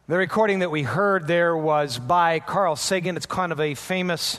The recording that we heard there was by Carl Sagan. It's kind of a famous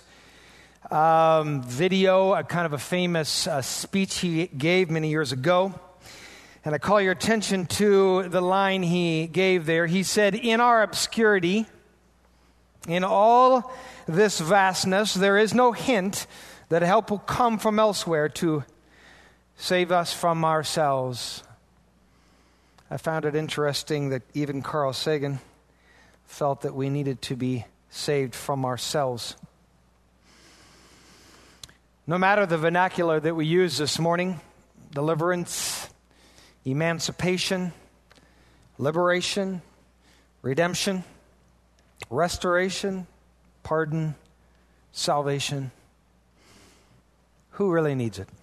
video, a kind of a famous speech he gave many years ago. And I call your attention to the line he gave there. He said, "In our obscurity, in all this vastness, there is no hint that help will come from elsewhere to save us from ourselves." I found it interesting that even Carl Sagan felt that we needed to be saved from ourselves. No matter the vernacular that we use this morning, deliverance, emancipation, liberation, redemption, restoration, pardon, salvation, who really needs it?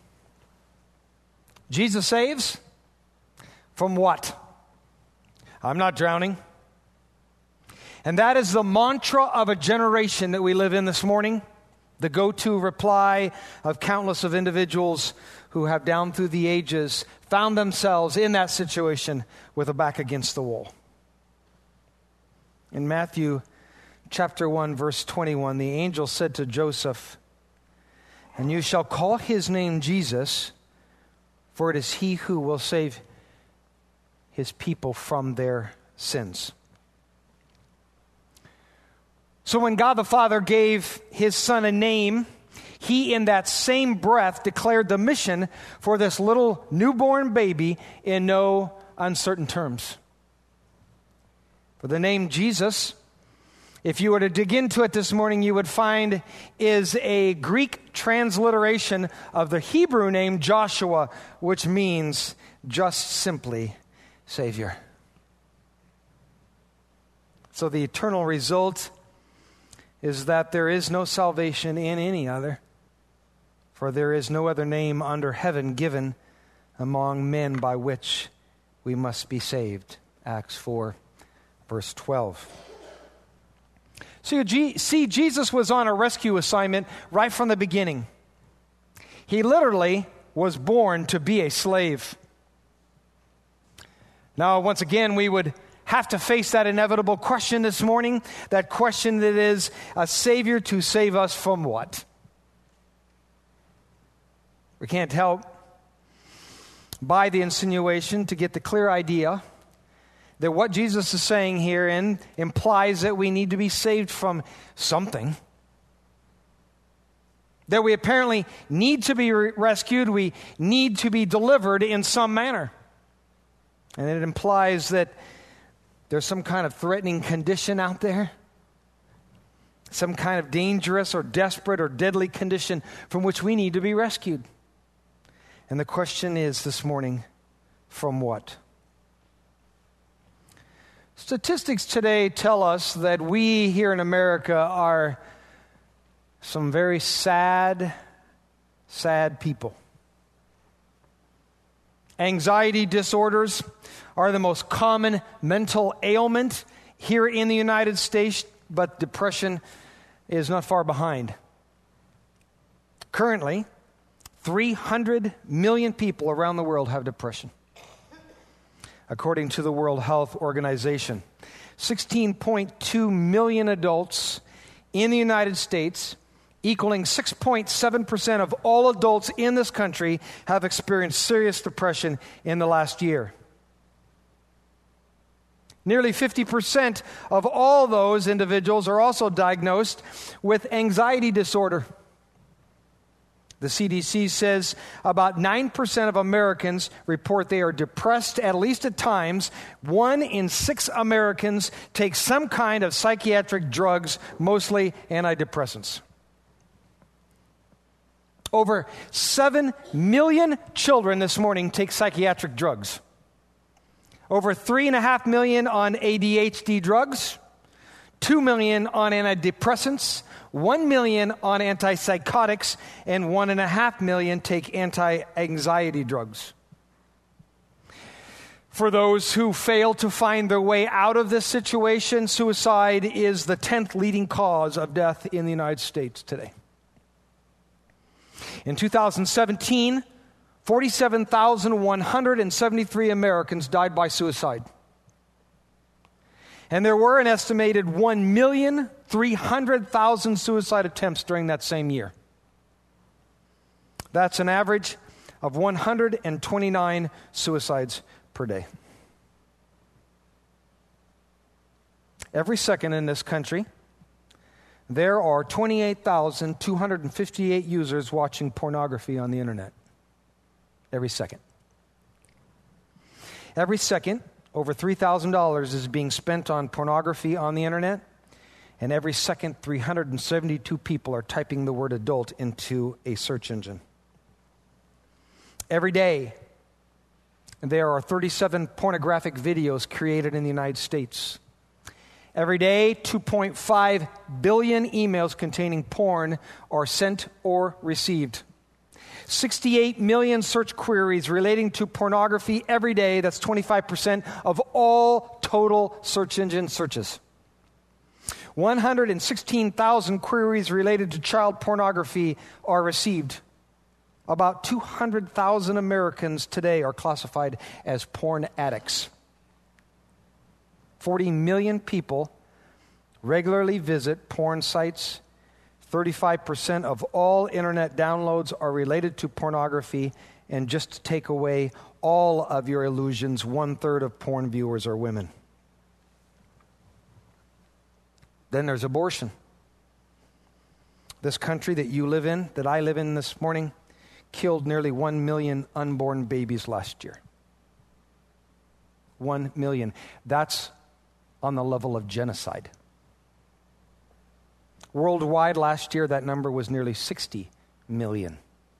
Jesus saves? From what? I'm not drowning. And that is the mantra of a generation that we live in this morning, the go-to reply of countless of individuals who have down through the ages found themselves in that situation with a back against the wall. In Matthew chapter 1, verse 21, the angel said to Joseph, "And you shall call his name Jesus, for it is he who will save his people from their sins." So when God the Father gave his Son a name, he in that same breath declared the mission for this little newborn baby in no uncertain terms. For the name Jesus, if you were to dig into it this morning, you would find is a Greek transliteration of the Hebrew name Joshua, which means just simply Savior. So the eternal result is that there is no salvation in any other, for there is no other name under heaven given among men by which we must be saved. Acts 4, verse 12. So you see, Jesus was on a rescue assignment right from the beginning. He literally was born to be a slave. Now, once again, we would have to face that inevitable question this morning, that question that is a Savior to save us from what? We can't help by the insinuation to get the clear idea that what Jesus is saying here implies that we need to be saved from something. That we apparently need to be rescued, we need to be delivered in some manner. And it implies that there's some kind of threatening condition out there, some kind of dangerous or desperate or deadly condition from which we need to be rescued. And the question is this morning, from what? Statistics today tell us that we here in America are some very sad people. Anxiety disorders are the most common mental ailment here in the United States, but depression is not far behind. Currently, 300 million people around the world have depression, according to the World Health Organization. 16.2 million adults in the United States, equaling 6.7% of all adults in this country, have experienced serious depression in the last year. Nearly 50% of all those individuals are also diagnosed with anxiety disorder. The CDC says about 9% of Americans report they are depressed at least at times. 1 in 6 Americans take some kind of psychiatric drugs, mostly antidepressants. Over 7 million children this morning take psychiatric drugs. Over 3.5 million on ADHD drugs, 2 million on antidepressants, 1 million on antipsychotics, and 1.5 million take anti-anxiety drugs. For those who fail to find their way out of this situation, suicide is the 10th leading cause of death in the United States today. In 2017, 47,173 Americans died by suicide. And there were an estimated 1,300,000 suicide attempts during that same year. That's an average of 129 suicides per day. Every second in this country, there are 28,258 users watching pornography on the internet. Every second. Every second, over $3,000 is being spent on pornography on the internet. And every second, 372 people are typing the word adult into a search engine. Every day, there are 37 pornographic videos created in the United States. Every day, 2.5 billion emails containing porn are sent or received. 68 million search queries relating to pornography every day. That's 25% of all total search engine searches. 116,000 queries related to child pornography are received. About 200,000 Americans today are classified as porn addicts. 40 million people regularly visit porn sites. 35% of all internet downloads are related to pornography. And just to take away all of your illusions, 1/3 of porn viewers are women. Then there's abortion. This country that you live in, that I live in this morning, killed nearly 1 million unborn babies last year. 1 million. That's on the level of genocide. Worldwide last year, that number was nearly 60 million.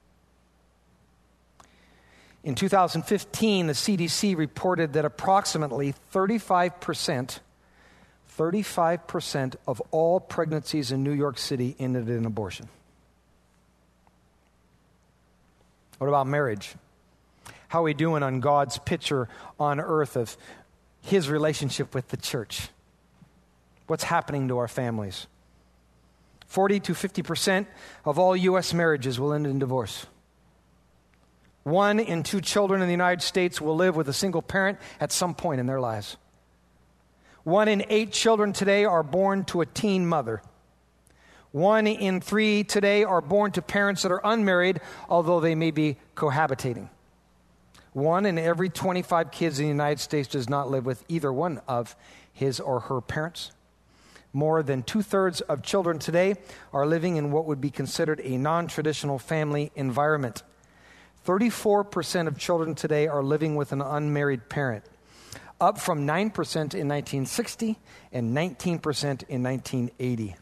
In 2015, the CDC reported that approximately 35% of all pregnancies in New York City ended in abortion. What about marriage? How are we doing on God's picture on earth of His relationship with the church? What's happening to our families? 40 to 50% of all U.S. marriages will end in divorce. 1 in 2 children in the United States will live with a single parent at some point in their lives. 1 in 8 children today are born to a teen mother. 1 in 3 today are born to parents that are unmarried, although they may be cohabitating. 1 in every 25 kids in the United States does not live with either one of his or her parents. More than 2/3 of children today are living in what would be considered a non-traditional family environment. 34% of children today are living with an unmarried parent, up from 9% in 1960 and 19% in 1980.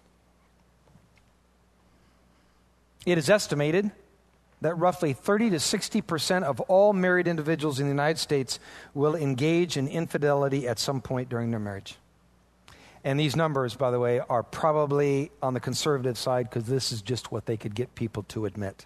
It is estimated that roughly 30 to 60% of all married individuals in the United States will engage in infidelity at some point during their marriage. And these numbers, by the way, are probably on the conservative side because this is just what they could get people to admit.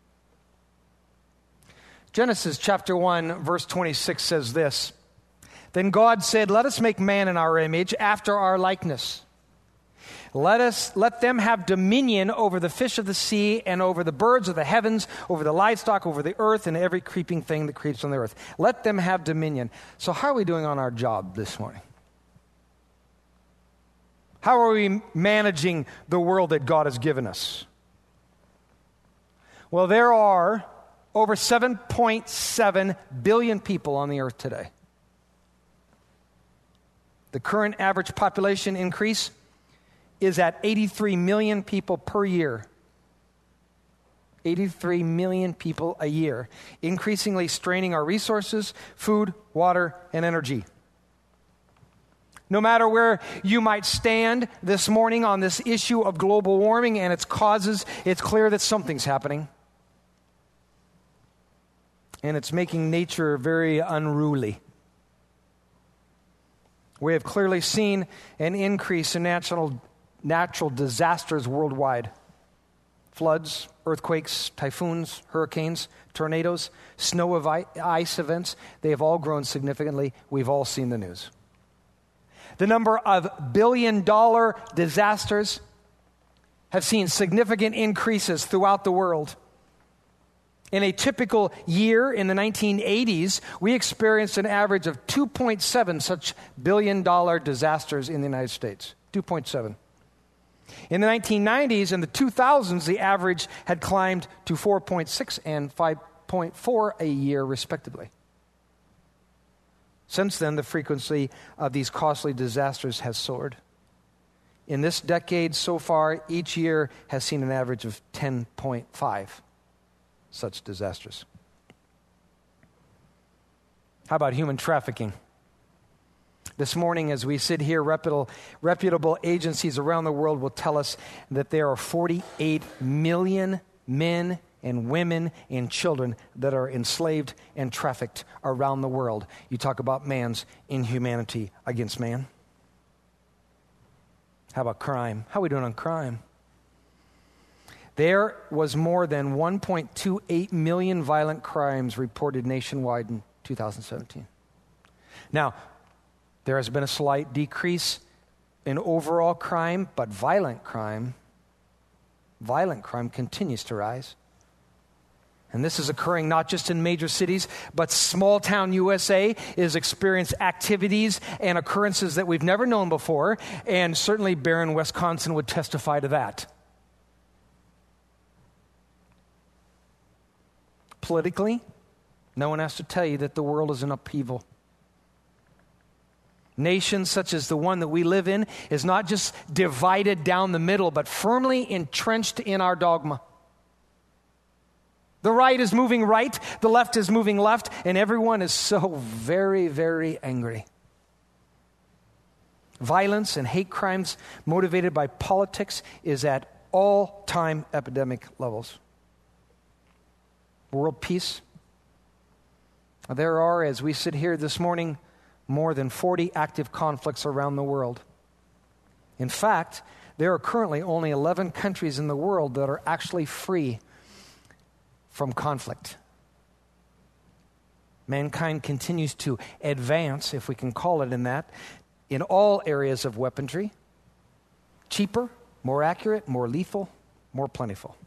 Genesis chapter 1, verse 26 says this: Then God said, "Let us make man in our image, after our likeness. Let them have dominion over the fish of the sea and over the birds of the heavens, over the livestock, over the earth, and every creeping thing that creeps on the earth. Let them have dominion." So how are we doing on our job this morning? How are we managing the world that God has given us? Well, there are over 7.7 billion people on the earth today. The current average population increase is at 83 million people per year. 83 million people a year, increasingly straining our resources, food, water, and energy. No matter where you might stand this morning on this issue of global warming and its causes, it's clear that something's happening. And it's making nature very unruly. We have clearly seen an increase in natural disasters worldwide. Floods, earthquakes, typhoons, hurricanes, tornadoes, snow of ice events, they have all grown significantly. We've all seen the news. The number of billion-dollar disasters have seen significant increases throughout the world. In a typical year in the 1980s, we experienced an average of 2.7 such billion-dollar disasters in the United States. 2.7. In the 1990s and the 2000s, the average had climbed to 4.6 and 5.4 a year, respectively. Since then, the frequency of these costly disasters has soared. In this decade so far, each year has seen an average of 10.5 such disasters. How about human trafficking? This morning, as we sit here, reputable agencies around the world will tell us that there are 48 million men and women and children that are enslaved and trafficked around the world. You talk about man's inhumanity against man. How about crime? How are we doing on crime? There was more than 1.28 million violent crimes reported nationwide in 2017. Now, there has been a slight decrease in overall crime, but violent crime continues to rise. And this is occurring not just in major cities, but small town USA is experiencing activities and occurrences that we've never known before, and certainly Barron, Wisconsin would testify to that. Politically, no one has to tell you that the world is in upheaval. Nations such as the one that we live in is not just divided down the middle, but firmly entrenched in our dogma. The right is moving right, the left is moving left, and everyone is so very, very angry. Violence and hate crimes motivated by politics is at all-time epidemic levels. World peace. There are, as we sit here this morning, more than 40 active conflicts around the world. In fact, there are currently only 11 countries in the world that are actually free from conflict. Mankind continues to advance, if we can call it in that, in all areas of weaponry. Cheaper, more accurate, more lethal, more plentiful.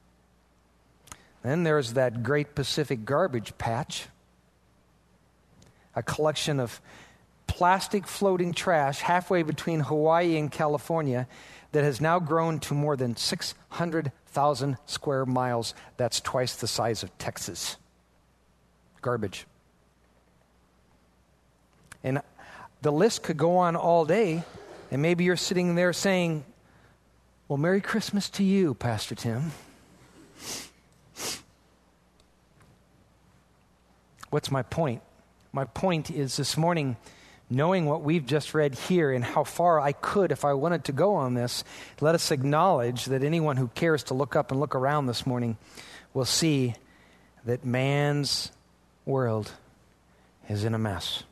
Then there's that great Pacific garbage patch, a collection of plastic floating trash halfway between Hawaii and California that has now grown to more than 600,000 square miles. That's twice the size of Texas. Garbage. And the list could go on all day, and maybe you're sitting there saying, well, Merry Christmas to you, Pastor Tim. What's my point? My point is this morning, knowing what we've just read here and how far I could, if I wanted to go on this, let us acknowledge that anyone who cares to look up and look around this morning will see that man's world is in a mess.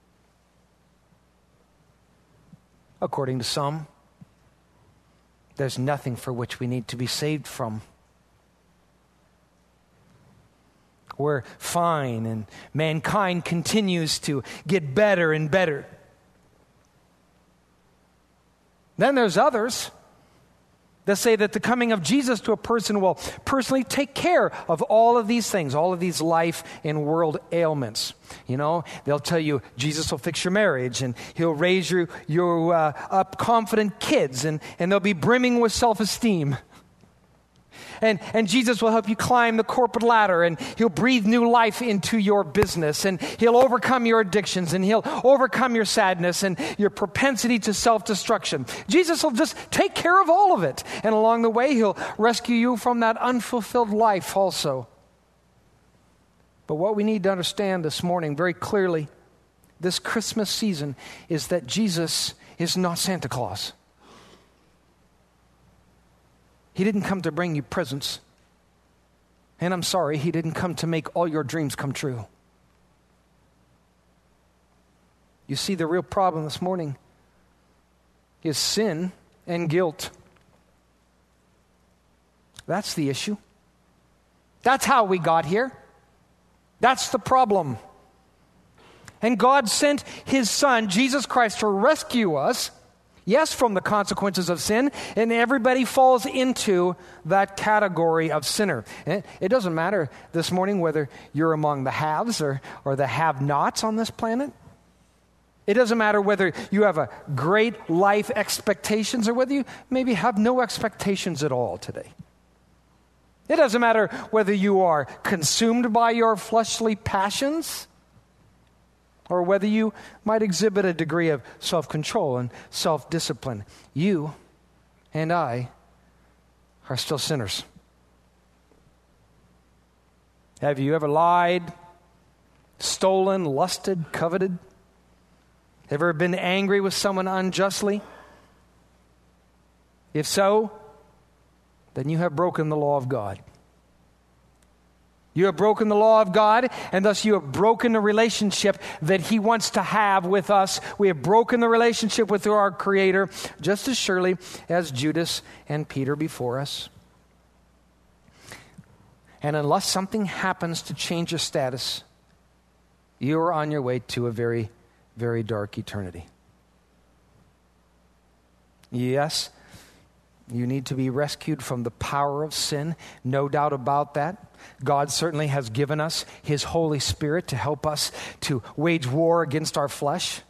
According to some, there's nothing for which we need to be saved from. We're fine, and mankind continues to get better and better. Then there's others that say that the coming of Jesus to a person will personally take care of all of these things, all of these life and world ailments. You know, they'll tell you Jesus will fix your marriage, and he'll raise your up confident kids, and they'll be brimming with self-esteem. And Jesus will help you climb the corporate ladder, and he'll breathe new life into your business, and he'll overcome your addictions, and he'll overcome your sadness and your propensity to self-destruction. Jesus will just take care of all of it. And along the way, he'll rescue you from that unfulfilled life also. But what we need to understand this morning very clearly, this Christmas season, is that Jesus is not Santa Claus. He didn't come to bring you presents. And I'm sorry, he didn't come to make all your dreams come true. You see, the real problem this morning is sin and guilt. That's the issue. That's how we got here. That's the problem. And God sent his Son, Jesus Christ, to rescue us. Yes, from the consequences of sin, and everybody falls into that category of sinner. It doesn't matter this morning whether you're among the haves or the have-nots on this planet. It doesn't matter whether you have a great life expectations or whether you maybe have no expectations at all today. It doesn't matter whether you are consumed by your fleshly passions or whether you might exhibit a degree of self-control and self-discipline. You and I are still sinners. Have you ever lied, stolen, lusted, coveted? Ever been angry with someone unjustly? If so, then you have broken the law of God. You have broken the law of God, and thus you have broken the relationship that He wants to have with us. We have broken the relationship with our Creator just as surely as Judas and Peter before us. And unless something happens to change your status, you are on your way to a very, very dark eternity. Yes, you need to be rescued from the power of sin, no doubt about that. God certainly has given us His Holy Spirit to help us to wage war against our flesh.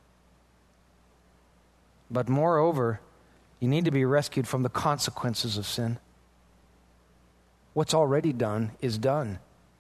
But moreover, you need to be rescued from the consequences of sin. What's already done is done.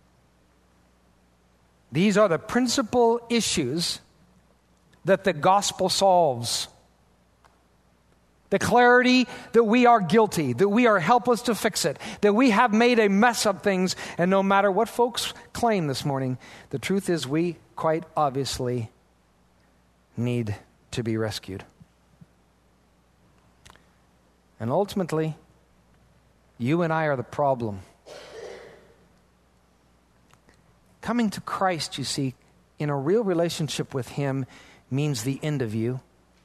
These are the principal issues that the gospel solves. The clarity that we are guilty, that we are helpless to fix it, that we have made a mess of things, and no matter what folks claim this morning, the truth is we quite obviously need to be rescued. And ultimately, you and I are the problem. Coming to Christ, you see, in a real relationship with Him means the end of you.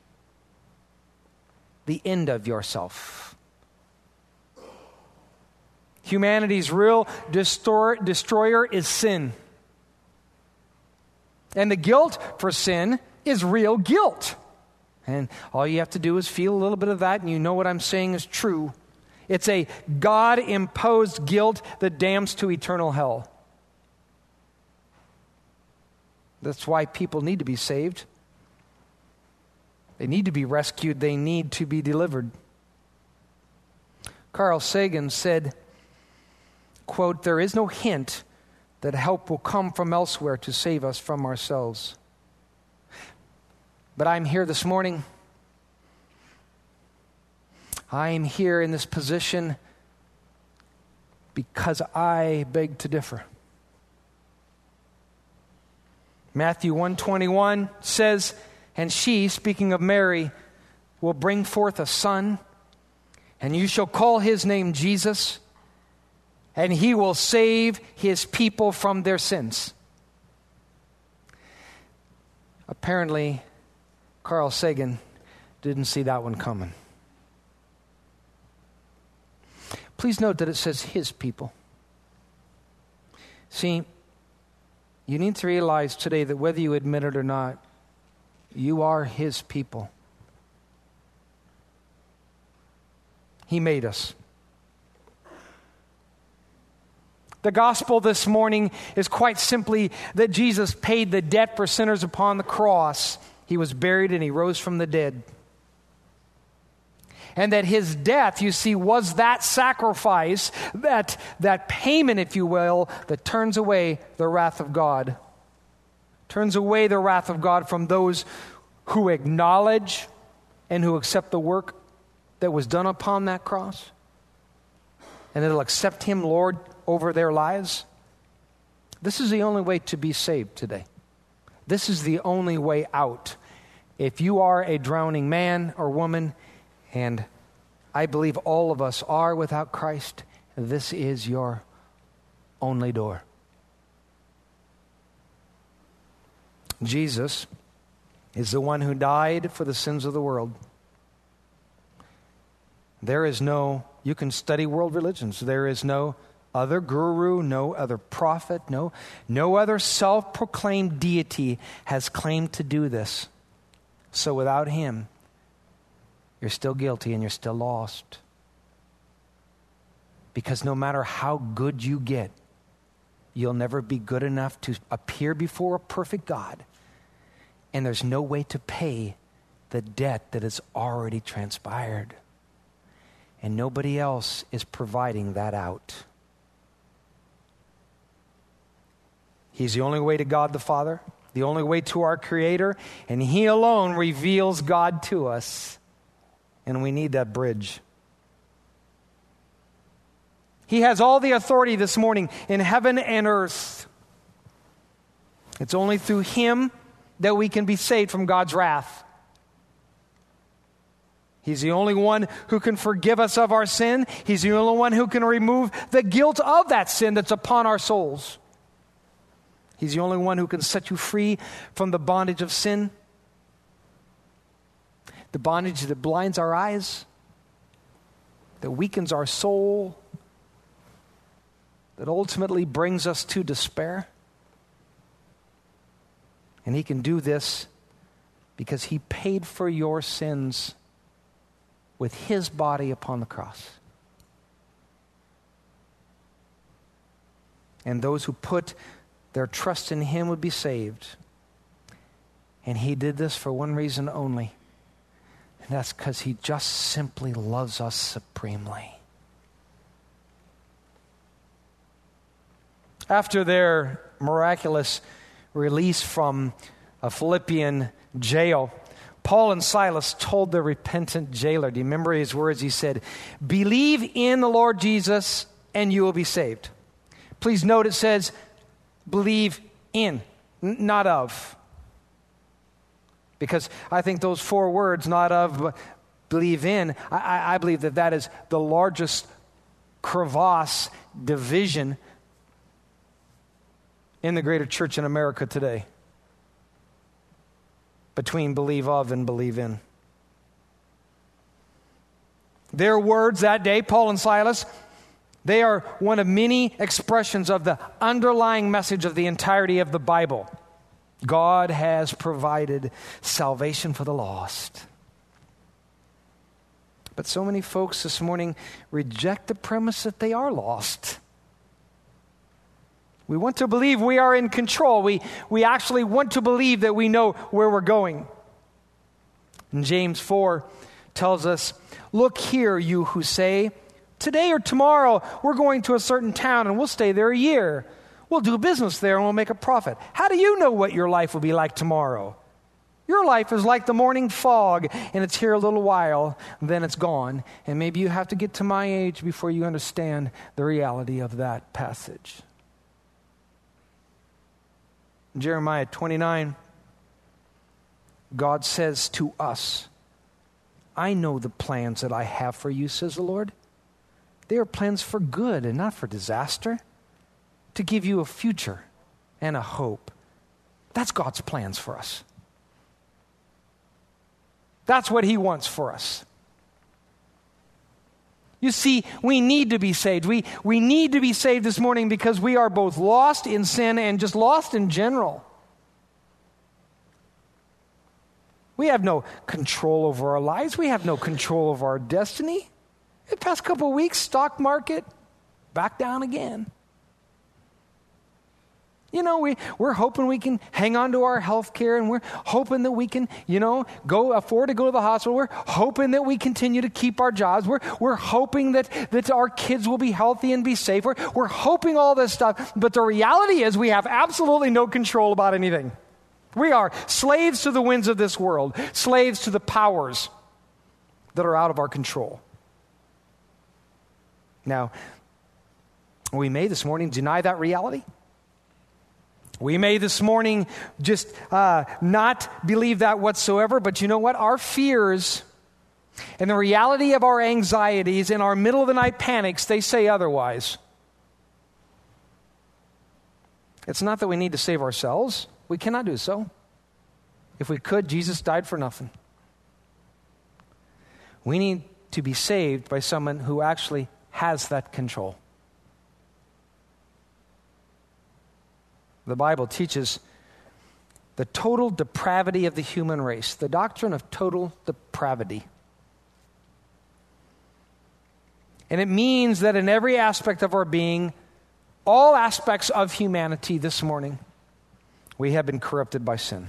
The end of yourself. Humanity's real destroyer is sin. And the guilt for sin is real guilt. And all you have to do is feel a little bit of that, and you know what I'm saying is true. It's a God-imposed guilt that damns to eternal hell. That's why people need to be saved. They need to be rescued. They need to be delivered. Carl Sagan said, quote, "There is no hint that help will come from elsewhere to save us from ourselves. But I'm here this morning. I am here in this position because I beg to differ." Matthew 1:21 says, "And she," speaking of Mary, "will bring forth a son, and you shall call his name Jesus, and he will save his people from their sins." Apparently, Carl Sagan didn't see that one coming. Please note that it says his people. See, you need to realize today that whether you admit it or not, you are His people. He made us. The gospel this morning is quite simply that Jesus paid the debt for sinners upon the cross. He was buried and He rose from the dead. And that His death, you see, was that sacrifice, that payment, if you will, that turns away the wrath of God. Turns away the wrath of God from those who acknowledge and who accept the work that was done upon that cross. And it'll accept Him, Lord, over their lives. This is the only way to be saved today. This is the only way out. If you are a drowning man or woman, and I believe all of us are without Christ, this is your only door. Jesus is the one who died for the sins of the world. There is no, you can study world religions, there is no other guru, no other prophet, no other self-proclaimed deity has claimed to do this. So without Him, you're still guilty and you're still lost. Because no matter how good you get, you'll never be good enough to appear before a perfect God. And there's no way to pay the debt that has already transpired. And nobody else is providing that out. He's the only way to God the Father, the only way to our Creator, and He alone reveals God to us. And we need that bridge. He has all the authority this morning in heaven and earth. It's only through Him that we can be saved from God's wrath. He's the only one who can forgive us of our sin. He's the only one who can remove the guilt of that sin that's upon our souls. He's the only one who can set you free from the bondage of sin, the bondage that blinds our eyes, that weakens our soul, that ultimately brings us to despair. And He can do this because He paid for your sins with His body upon the cross. And those who put their trust in Him would be saved. And He did this for one reason only. And that's because He just simply loves us supremely. After their miraculous release from a Philippian jail, Paul and Silas told the repentant jailer, do you remember his words? He said, "Believe in the Lord Jesus and you will be saved." Please note it says, believe in, not of. Because I think those four words, not of, but believe in, I believe that is the largest crevasse, division in the greater church in America today, between believe of and believe in. Their words that day, Paul and Silas, they are one of many expressions of the underlying message of the entirety of the Bible. God has provided salvation for the lost. But so many folks this morning reject the premise that they are lost. We want to believe we are in control. We actually want to believe that we know where we're going. And James 4 tells us, "Look here, you who say, today or tomorrow we're going to a certain town and we'll stay there a year. We'll do business there and we'll make a profit. How do you know what your life will be like tomorrow? Your life is like the morning fog, and it's here a little while, then it's gone." And maybe you have to get to my age before you understand the reality of that passage. In Jeremiah 29, God says to us, "I know the plans that I have for you, says the Lord. They are plans for good and not for disaster, to give you a future and a hope." That's God's plans for us. That's what He wants for us. You see, we need to be saved. We need to be saved this morning because we are both lost in sin and just lost in general. We have no control over our lives. We have no control over our destiny. The past couple of weeks, stock market, back down again. You know, we're hoping we can hang on to our health care, and we're hoping that we can, afford to go to the hospital. We're hoping that we continue to keep our jobs. We're hoping that our kids will be healthy and be safe. We're hoping all this stuff. But the reality is we have absolutely no control about anything. We are slaves to the winds of this world, slaves to the powers that are out of our control. Now, we may this morning deny that reality. We may this morning just not believe that whatsoever, but you know what? Our fears and the reality of our anxieties and our middle of the night panics, they say otherwise. It's not that we need to save ourselves. We cannot do so. If we could, Jesus died for nothing. We need to be saved by someone who actually has that control. The Bible teaches the total depravity of the human race, the doctrine of total depravity. And it means that in every aspect of our being, all aspects of humanity this morning, we have been corrupted by sin.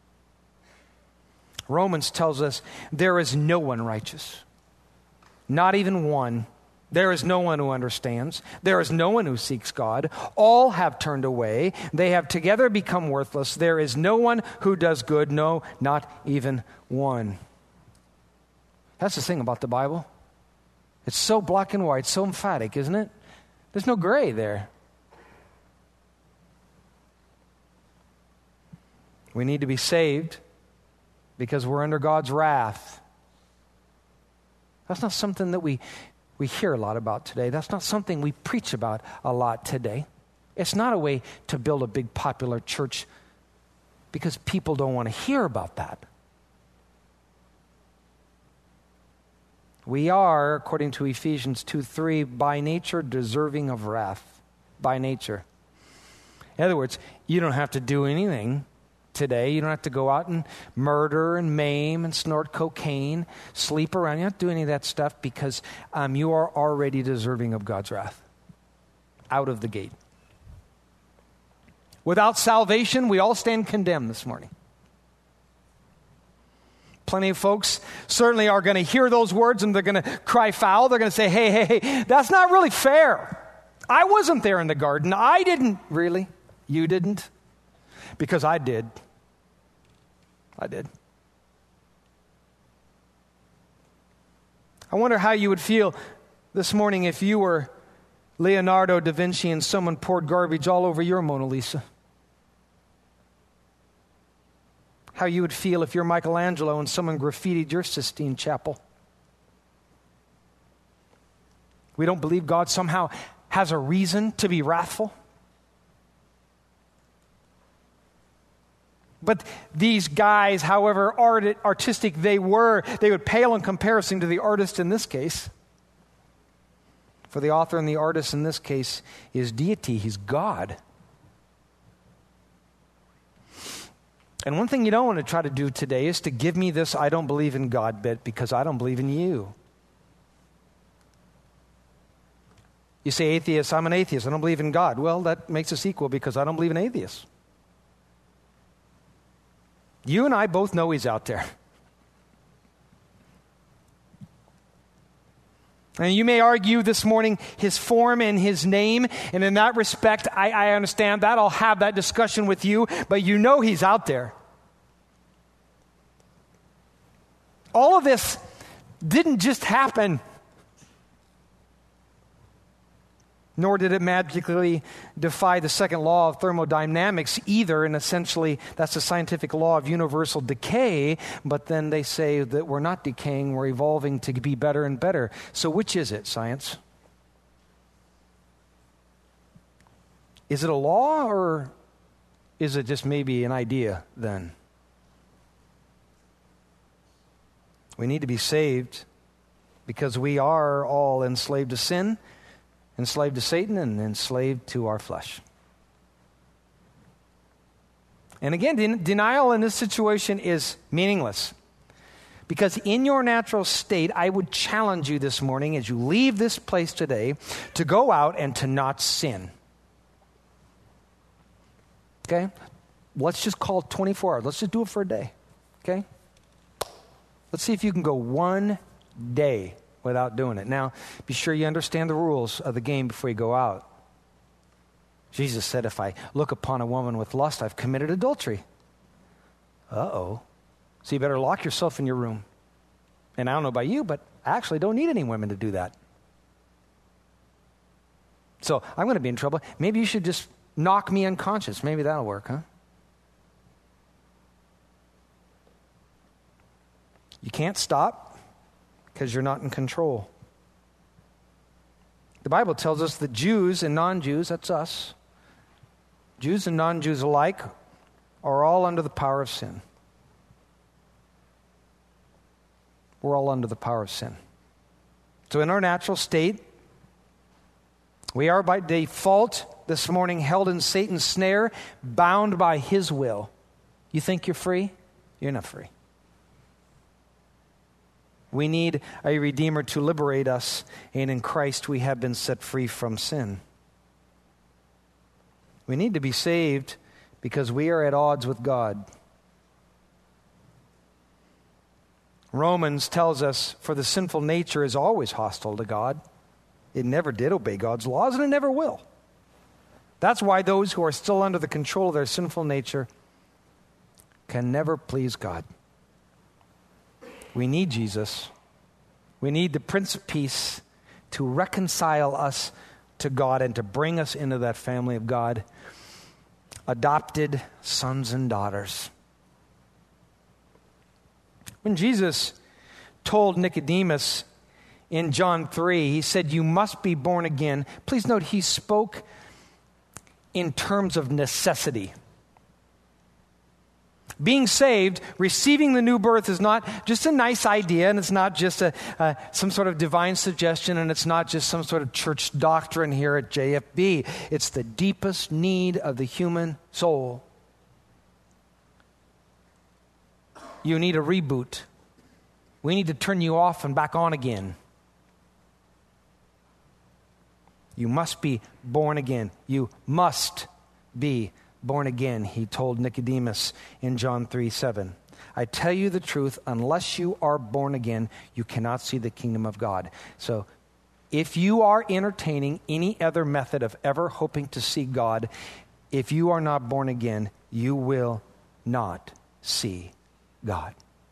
Romans tells us there is no one righteous, not even one. There is no one who understands. There is no one who seeks God. All have turned away. They have together become worthless. There is no one who does good. No, not even one. That's the thing about the Bible. It's so black and white, so emphatic, isn't it? There's no gray there. We need to be saved because we're under God's wrath. That's not something that we hear a lot about today. That's not something we preach about a lot today. It's not a way to build a big popular church because people don't want to hear about that. We are, according to Ephesians 2:3, by nature deserving of wrath. By nature. In other words, you don't have to do anything today. You don't have to go out and murder and maim and snort cocaine, sleep around. You don't have to do any of that stuff because you are already deserving of God's wrath. Out of the gate. Without salvation, we all stand condemned this morning. Plenty of folks certainly are going to hear those words and they're going to cry foul. They're going to say, hey, that's not really fair. I wasn't there in the garden. I didn't. Really? You didn't? Because I did. I did. I wonder how you would feel this morning if you were Leonardo da Vinci and someone poured garbage all over your Mona Lisa. How you would feel if you're Michelangelo and someone graffitied your Sistine Chapel. We don't believe God somehow has a reason to be wrathful. But these guys, however artistic they were, they would pale in comparison to the artist in this case. For the author and the artist in this case is deity. He's God. And one thing you don't want to try to do today is to give me this I don't believe in God bit because I don't believe in you. You say atheist, I'm an atheist. I don't believe in God. Well, that makes us equal because I don't believe in atheists. You and I both know he's out there. And you may argue this morning his form and his name, and in that respect, I understand that. I'll have that discussion with you, but you know he's out there. All of this didn't just happen. Nor did it magically defy the second law of thermodynamics either, and essentially that's the scientific law of universal decay, but then they say that we're not decaying, we're evolving to be better and better. So which is it, science? Is it a law or is it just maybe an idea then? We need to be saved because we are all enslaved to sin, enslaved to Satan, and enslaved to our flesh. And again, denial in this situation is meaningless. Because in your natural state, I would challenge you this morning as you leave this place today to go out and to not sin. Okay? Let's just call it 24 hours. Let's just do it for a day. Okay? Let's see if you can go one day without doing it. Now, be sure you understand the rules of the game before you go out. Jesus said, if I look upon a woman with lust, I've committed adultery. Uh-oh. So you better lock yourself in your room. And I don't know about you, but I actually don't need any women to do that. So I'm going to be in trouble. Maybe you should just knock me unconscious. Maybe that'll work, huh? You can't stop because you're not in control. The Bible tells us that Jews and non-Jews, that's us, Jews and non-Jews alike, are all under the power of sin. We're all under the power of sin. So in our natural state, we are by default this morning held in Satan's snare, bound by his will. You think you're free? You're not free. We need a Redeemer to liberate us, and in Christ we have been set free from sin. We need to be saved because we are at odds with God. Romans tells us, for the sinful nature is always hostile to God. It never did obey God's laws, and it never will. That's why those who are still under the control of their sinful nature can never please God. We need Jesus. We need the Prince of Peace to reconcile us to God and to bring us into that family of God, adopted sons and daughters. When Jesus told Nicodemus in John 3, he said, "You must be born again." Please note, he spoke in terms of necessity. Being saved, receiving the new birth is not just a nice idea, and it's not just some sort of divine suggestion, and it's not just some sort of church doctrine here at JFB. It's the deepest need of the human soul. You need a reboot. We need to turn you off and back on again. You must be born again. You must be born again, he told Nicodemus in John 3:7. I tell you the truth, unless you are born again, you cannot see the kingdom of God. So if you are entertaining any other method of ever hoping to see God, if you are not born again, you will not see God.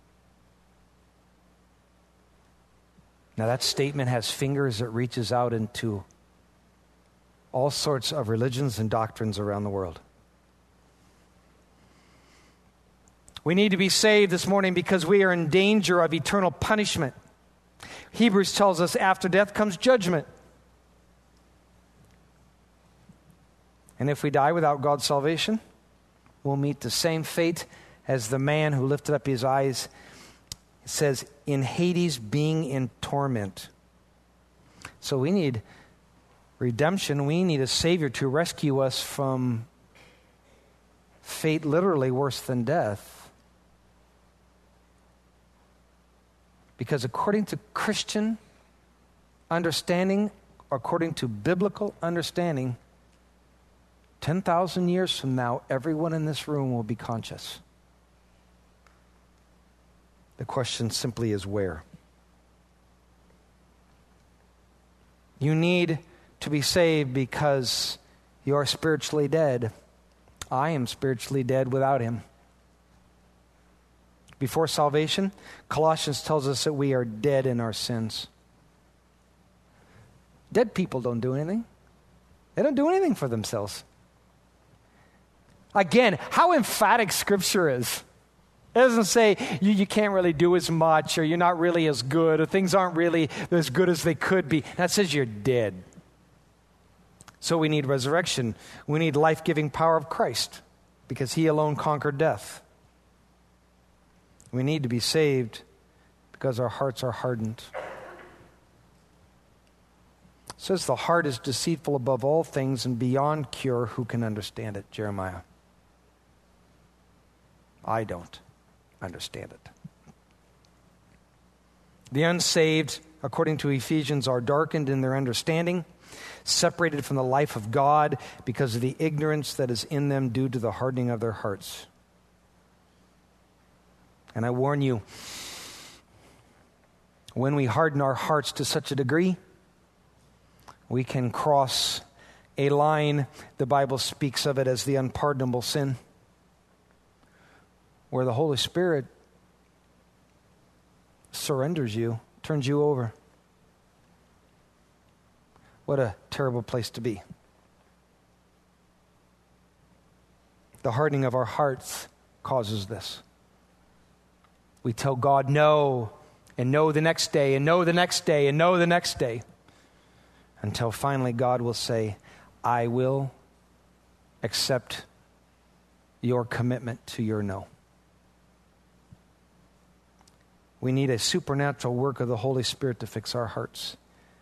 Now that statement has fingers that reaches out into all sorts of religions and doctrines around the world. We need to be saved this morning because we are in danger of eternal punishment. Hebrews tells us after death comes judgment. And if we die without God's salvation, we'll meet the same fate as the man who lifted up his eyes. It says, in Hades, being in torment. So we need redemption. We need a Savior to rescue us from fate literally worse than death. Because according to Christian understanding, according to biblical understanding, 10,000 years from now, everyone in this room will be conscious. The question simply is where? You need to be saved because you are spiritually dead. I am spiritually dead without him. Before salvation, Colossians tells us that we are dead in our sins. Dead people don't do anything. They don't do anything for themselves. Again, how emphatic Scripture is. It doesn't say you can't really do as much, or you're not really as good, or things aren't really as good as they could be. That says you're dead. So we need resurrection. We need life-giving power of Christ because he alone conquered death. We need to be saved because our hearts are hardened. It says the heart is deceitful above all things and beyond cure. Who can understand it? Jeremiah. I don't understand it. The unsaved, according to Ephesians, are darkened in their understanding, separated from the life of God because of the ignorance that is in them due to the hardening of their hearts. And I warn you, when we harden our hearts to such a degree, we can cross a line. The Bible speaks of it as the unpardonable sin, where the Holy Spirit surrenders you, turns you over. What a terrible place to be. The hardening of our hearts causes this. We tell God no, and no the next day, and no the next day, and no the next day, until finally God will say, I will accept your commitment to your no. We need a supernatural work of the Holy Spirit to fix our hearts.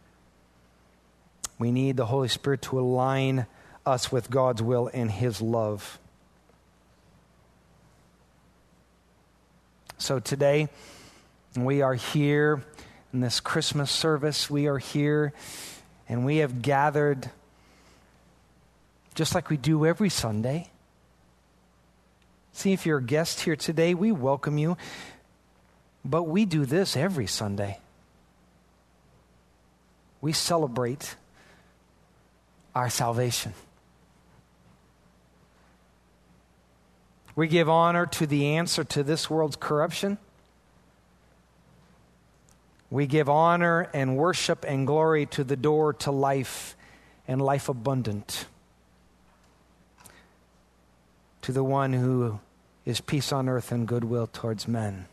We need the Holy Spirit to align us with God's will and his love. So today, And we are here in this Christmas service. We are here and we have gathered just like we do every Sunday. See, if you're a guest here today, we welcome you. But we do this every Sunday. We celebrate our salvation. We give honor to the answer to this world's corruption. We give honor and worship and glory to the door to life and life abundant, to the one who is peace on earth and goodwill towards men.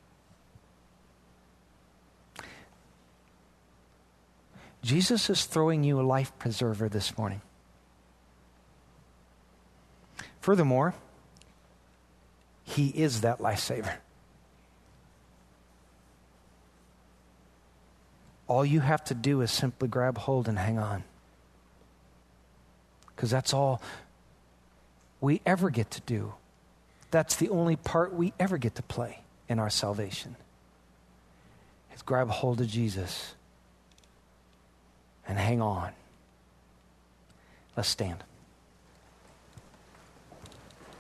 Jesus is throwing you a life preserver this morning. Furthermore, he is that lifesaver. All you have to do is simply grab hold and hang on. Because that's all we ever get to do. That's the only part we ever get to play in our salvation. Is grab hold of Jesus and hang on. Let's stand.